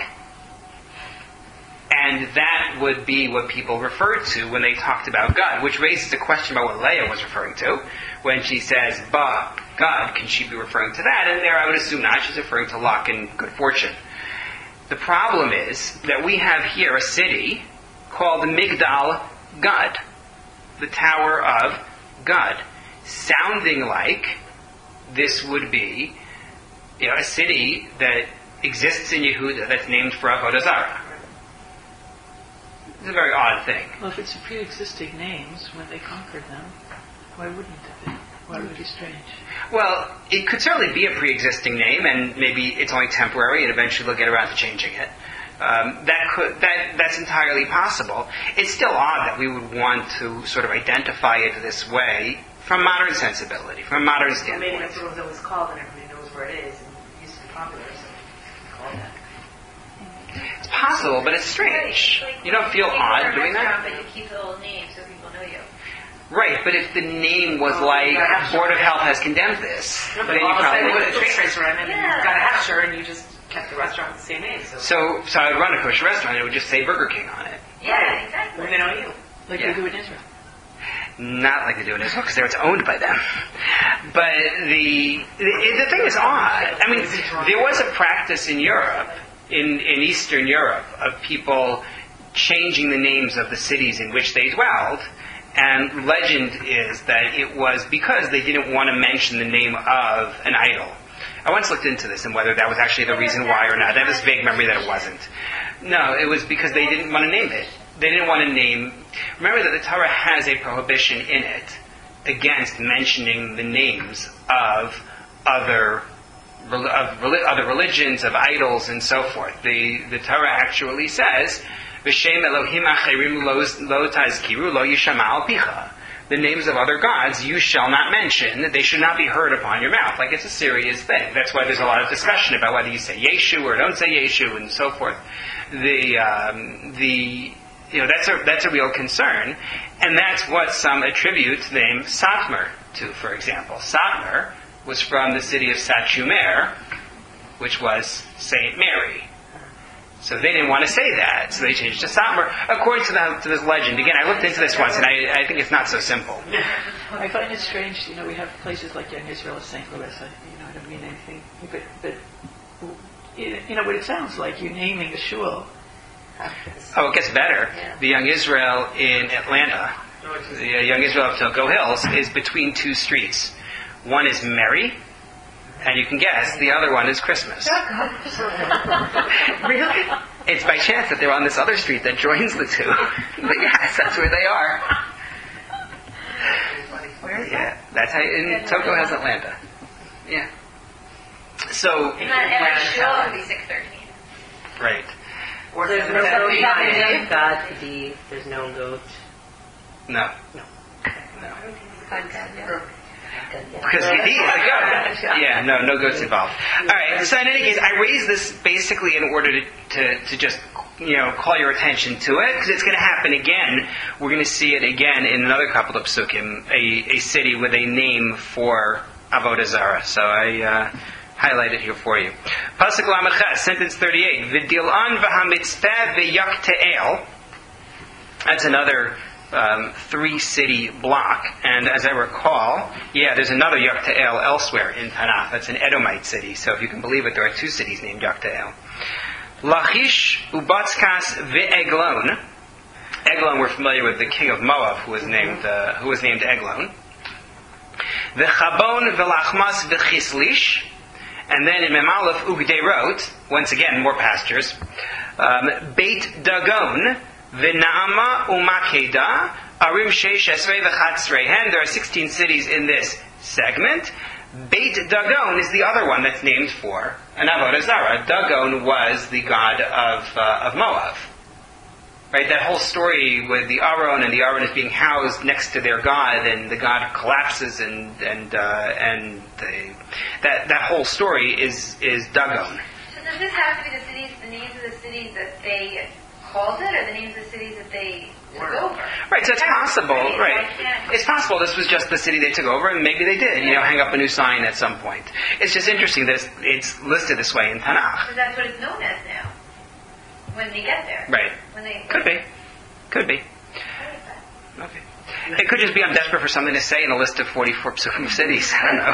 And that would be what people referred to when they talked about God, which raises a question about what Leah was referring to. When she says, ba, God, can she be referring to that? And there I would assume not. She's referring to luck and good fortune. The problem is that we have here a city called Migdal Gad, the Tower of God, sounding like this would be a city that exists in Yehuda that's named for Avodah Zarah. It's a very odd thing. Well, if it's pre-existing names, when they conquered them, why wouldn't it be? Why would it be strange? Well, it could certainly be a pre-existing name, and maybe it's only temporary, and eventually they'll get around to changing it. That's entirely possible. It's still odd that we would want to sort of identify it this way from modern sensibility, from modern standpoint. Maybe that's what it was called, and everybody knows where it is, and it used to be popular, so it's called that. It's possible, but it's strange. Like, you don't feel odd doing that? But you keep the old name so people know you. Right, but if the name was Board of Health has condemned this, No, but then you all of a probably sudden would. with the train restaurant, and you've got a Hefsher, and you just kept the restaurant with the same name. So I would run a kosher restaurant and it would just say Burger King on it. Yeah, exactly. They know you. Like Yeah. they do in Israel. Not like they do in Israel because it's owned by them. But the thing is odd. I mean, there was a practice in Europe, in Eastern Europe, of people changing the names of the cities in which they dwelled. And legend is that it was because they didn't want to mention the name of an idol. I once looked into this and whether that was actually the reason why or not. I have this vague memory that it wasn't. No, it was because they didn't want to name it. They didn't want to name... Remember that the Torah has a prohibition in it against mentioning the names of other religions, of idols, and so forth. The Torah actually says, "V'shem Elohim acherim lo tazkiru lo yishama al picha." The names of other gods you shall not mention. They should not be heard upon your mouth. Like it's a serious thing. That's why there's a lot of discussion about whether you say Yeshu or don't say Yeshu and so forth. That's a real concern, and that's what some attribute the name Satmar to. For example, Satmar was from the city of Satchumer, which was Saint Mary. So they didn't want to say that, so they changed to Satmar, according to this legend. Again, I looked into this once, and I think it's not so simple. I find it strange, we have places like Young Israel, St. Louis, I don't mean anything, but what it sounds like, you're naming a shul. Oh, it gets better. The Young Israel in Atlanta, the Young Israel of Toco Hills, is between two streets. One is Mary, and you can guess, the other one is Christmas. Really? It's by chance that they're on this other street that joins the two. But yes, that's where they are. Where is Yeah, that's how in Toco Hills, Atlanta. Yeah. So, And that shul would be 613. right. Or there's no goat behind God to be, there's no goat. No. No. Because he is a goat. Yeah, no goats involved. All right. So in any case, I raise this basically in order to just call your attention to it because it's going to happen again. We're going to see it again in another couple of psukim, a city with a name for Avodah Zarah. So I highlight it here for you. Pasuk Lamed Ches, sentence 38. V'dilan v'hamitzpeh v'yakte'el. That's another 3-city block. And as I recall, there's another Yokte'el elsewhere in Tanakh. That's an Edomite city. So if you can believe it, there are 2 cities named Yokte'el. Lachish ubatzkas ve'eglon. Eglon, we're familiar with the king of Moab, who was named Eglon. V'chabon v'lachmas v'chislish. And then in Memalef Ugdeirot, once again, more pastures. Beit Dagon. V'Naama u'Makeda, Arim Sheish Esrei v'Chatzreihen. There are 16 cities in this segment. Beit Dagon is the other one that's named for an Avodah Zarah. Dagon was the god of Moab. Right, that whole story with the Aron and the Aron is being housed next to their god, and the god collapses, and that whole story is Dagon. So does this have to be the names of the cities that they called it, or the names of the cities that they took over? Right, so it's possible, right. Yeah. It's possible this was just the city they took over, and maybe they did, hang up a new sign at some point. It's just interesting that it's listed this way in Tanakh. Because that's what it's known as now, when they get there. Right. Could be. Okay. It could just be I'm desperate for something to say in a list of 44 psukim cities.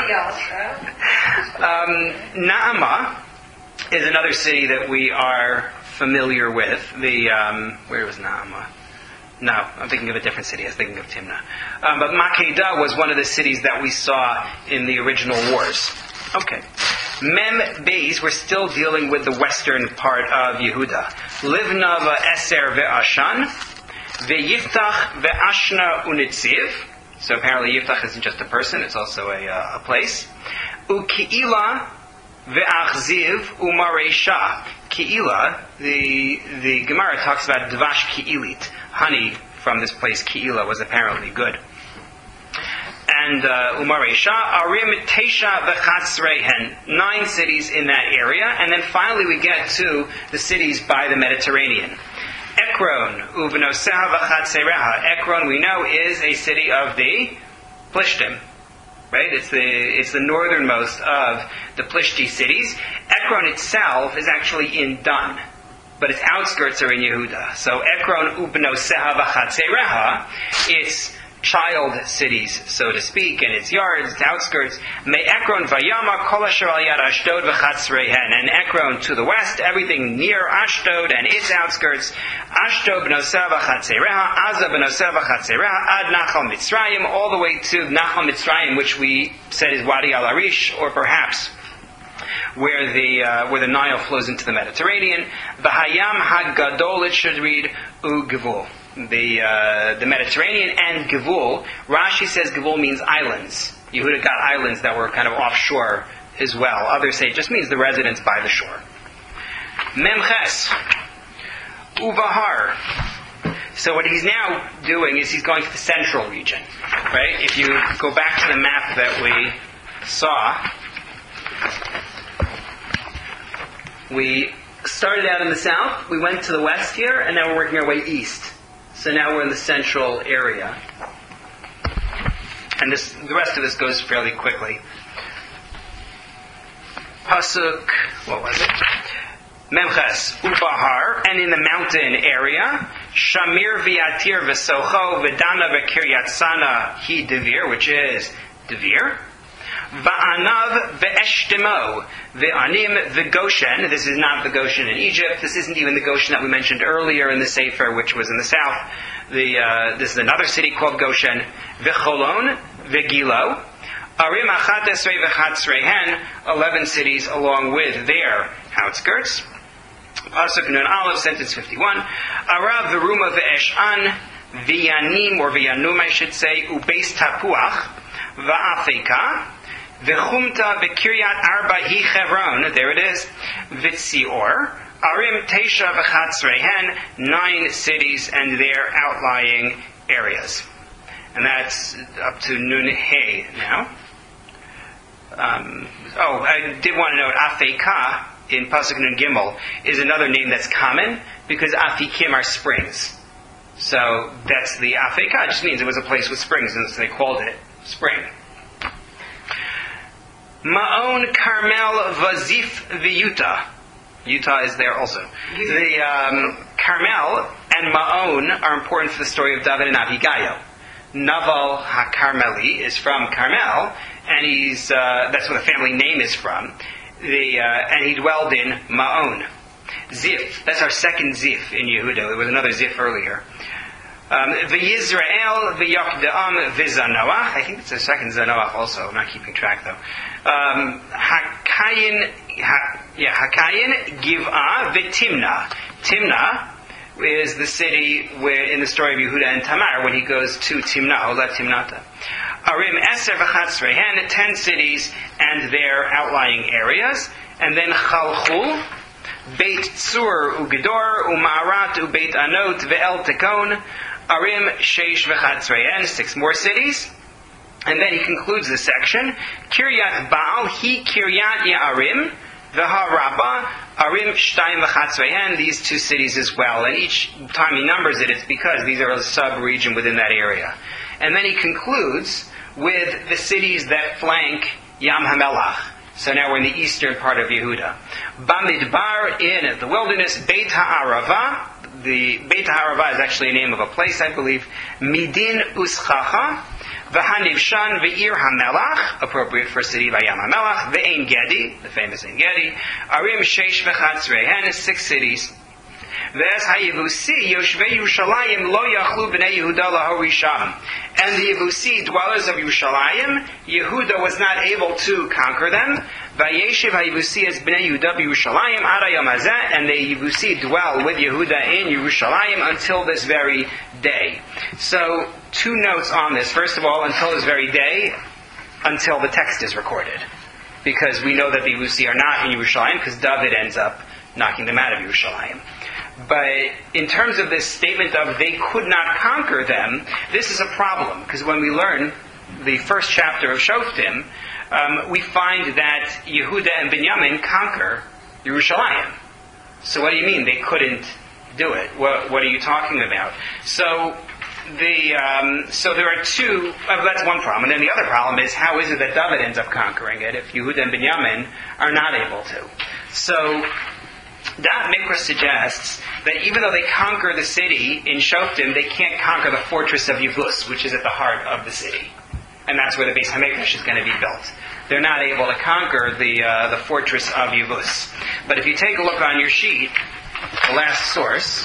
I don't know. Naama is another city that we are familiar with. Where was Naama? No, I'm thinking of a different city. I was thinking of Timnah. But Makeda was one of the cities that we saw in the original wars. Okay. Mem Beis, we're still dealing with the western part of Yehuda. Livna v'eser ve'ashan, ve'yiftach ve'ashna unitziv. So apparently Yiftach isn't just a person, it's also a place. U'ki'ila ve'achziv u'mareisha. Ki'ila, the Gemara talks about dvash ki'ilit. Honey from this place, Ki'ila, was apparently good. And Umaresha, Arim Tesha v'chatzreihen, 9 cities in that area. And then finally we get to the cities by the Mediterranean. Ekron, uv'noseha v'chatzeireha. Ekron, we know, is a city of the Plishtim. right? It's the northernmost of the Plishti cities. Ekron itself is actually in Dan, but its outskirts are in Yehuda. So Ekron ubnoseha v'chatzereha, its child cities, so to speak, and its yards, its outskirts. Me Ekron vayama kol asher al yad Ashdod v'chatzreihen. And Ekron to the west, everything near Ashdod and its outskirts. Ashdod b'noseh v'chatzreiha, Aza b'noseh v'chatzreiha, ad Nachal Mitzrayim, all the way to Nachal Mitzrayim, which we said is Wadi al Arish, or perhaps where the Nile flows into the Mediterranean. V'hayam hagadol, it should read Ugevul. The Mediterranean and Gevul. Rashi says Gevul means islands. Yehuda got islands that were kind of offshore as well. Others say it just means the residents by the shore. Memches. Uvahar. So what he's now doing is he's going to the central region. Right? If you go back to the map that we saw, we started out in the south, we went to the west here, and now we're working our way east. So now we're in the central area. And the rest of this goes fairly quickly. Pasuk, what was it? Memches, Ubahar, and in the mountain area, Shamir v'Yatir v'Socho v'Dana v'Kiryat Sana hi Devir, which is Devir. Va'anav ve'eshtemo ve'anim ve'Goshen. This is not the Goshen in Egypt. This isn't even the Goshen that we mentioned earlier in the Sefer, which was in the south. This is another city called Goshen. Ve'Cholon ve'Gilo. Arim achatesrei v'chatzreihen. 11 cities along with their outskirts. Pasuk Nun Aleph, sentence 51. Arav v'Ruma ve'Eshan v'Yanim, or v'Yanum I should say, u'Beis Tapuach v'Afeka. V'chumta v'kiryat arba hi Chevron, there it is, v'tzior, arim teisha v'chatzreihen, 9 cities and their outlying areas. And that's up to Nun Hey now. I did want to note, Afeka, in Pasuk Nun Gimel, is another name that's common, because Afikim are springs. So that's the Afeka, it just means it was a place with springs, and so they called it spring. Ma'on, Carmel, Vazif, V'Yuta. Utah is there also. The Carmel and Ma'on are important for the story of David and Abigail. Naval HaKarmeli is from Carmel, and that's where the family name is from. And he dwelled in Ma'on. Zif, that's our second Zif in Yehuda. There was another Zif earlier. V'Yisrael, V'Yokdeam, V'Zanoach. I think it's the second Zanoach also. I'm not keeping track though. Hakayin, Giv'ah, V'Timna. Timna is the city where, in the story of Yehuda and Tamar, when he goes to Timnah, Olat Timnata. Arim Eser V'Chatzreihen, 10 cities and their outlying areas. And then Chalchul, Beit Tzur, Ugedor, Uma'arat, Ubeit Anot, Ve'el Tekon, Arim Sheish V'Chatzreihen, 6 more cities. And then he concludes this section. Kiryat Baal, Hi Kiryat Ya'arim, V'Harabah, Arim Shtayim V'Chatzreihen, these 2 cities as well. And each time he numbers it, it's because these are a sub-region within that area. And then he concludes with the cities that flank Yam HaMelach. So now we're in the eastern part of Yehuda. Bamidbar, in the wilderness, Beit HaArava. The Beit HaArava is actually a name of a place, I believe. Midin Uschacha. V'hanivshan v'ir HaMelach, appropriate for a city by Yam HaMelach. V'Ein Gedi, the famous Ein Gedi. Arim Sheish V'Chatzreihen, 6 cities. V'es haYevusi Yoshvei Yerushalayim lo yachlu b'nei Yehuda lahorisham. And the Yevusi, dwellers of Yerushalayim, Yehuda was not able to conquer them. Vayeshiv haYevusi es b'nei Yehuda b'Yerushalayim ad hayom hazeh, and the Yevusi dwell with Yehuda in Yerushalayim until this very day. So, 2 notes on this. First of all, until this very day, until the text is recorded. Because we know that the Yevusi are not in Yerushalayim, because David ends up knocking them out of Yerushalayim. But in terms of this statement of they could not conquer them, this is a problem. Because when we learn the first chapter of Shoftim, we find that Yehuda and Binyamin conquer Yerushalayim. So what do you mean they couldn't do it? What are you talking about? So so there are two. That's one problem, and then the other problem is how is it that David ends up conquering it if Yehuda and Binyamin are not able to? So that Mikra suggests that even though they conquer the city in Shoftim, they can't conquer the fortress of Yevus, which is at the heart of the city, and that's where the Beis Hamikdash is going to be built. They're not able to conquer the fortress of Yevus. But if you take a look on your sheet, the last source.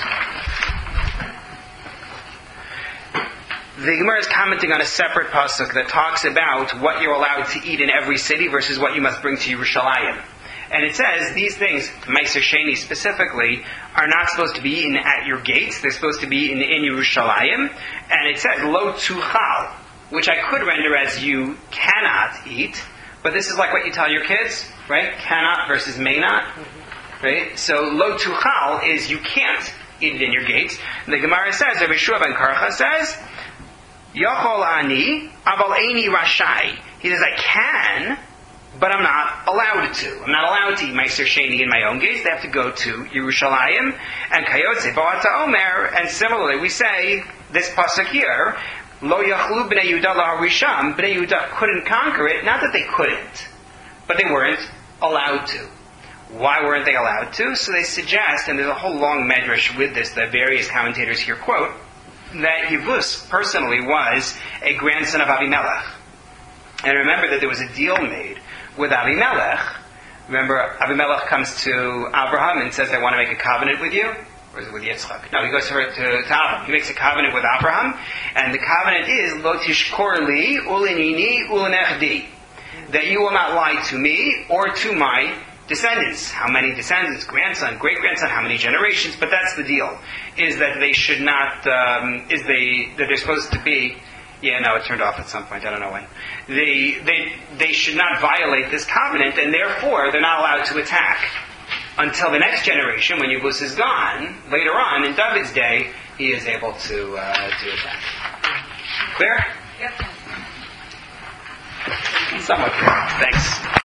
The Gemara is commenting on a separate pasuk that talks about what you're allowed to eat in every city versus what you must bring to Yerushalayim. And it says these things, Meiser Sheni specifically, are not supposed to be eaten at your gates. They're supposed to be in Yerushalayim. And it says, Lo tuchal, which I could render as you cannot eat. But this is like what you tell your kids, right? Cannot versus may not. Right? So, Lo tuchal is you can't eat it in your gates. And the Gemara says, Rabbi Shua ben Karcha says, Yochol ani, aval eini rashai. He says, I can, but I'm not allowed to. I'm not allowed to eat Meiser Sheni in my own gates. They have to go to Yerushalayim. And Kayotze Bo'ata Omer. And similarly, we say, this pasuk here, Lo yachlu b'nei Yehuda laharisham. B'nei Yehuda couldn't conquer it. Not that they couldn't, but they weren't allowed to. Why weren't they allowed to? So they suggest, and there's a whole long medrash with this that various commentators here quote, that Yevus personally was a grandson of Avimelech. And remember that there was a deal made with Avimelech. Remember, Avimelech comes to Abraham and says, I want to make a covenant with you. Or is it with Yitzchak? No, he goes to Abraham. He makes a covenant with Abraham. And the covenant is, Lo tishkor li ulinini ulinechdi. That you will not lie to me or to my descendants. How many descendants? Grandson, great-grandson, how many generations? But that's the deal. Is that they should not, that they're supposed to be, it turned off at some point, I don't know when. They should not violate this covenant, and therefore they're not allowed to attack. Until the next generation, when Yebus is gone, later on, in David's day, he is able to attack. Clear? Yep. Somewhat clear. Thanks.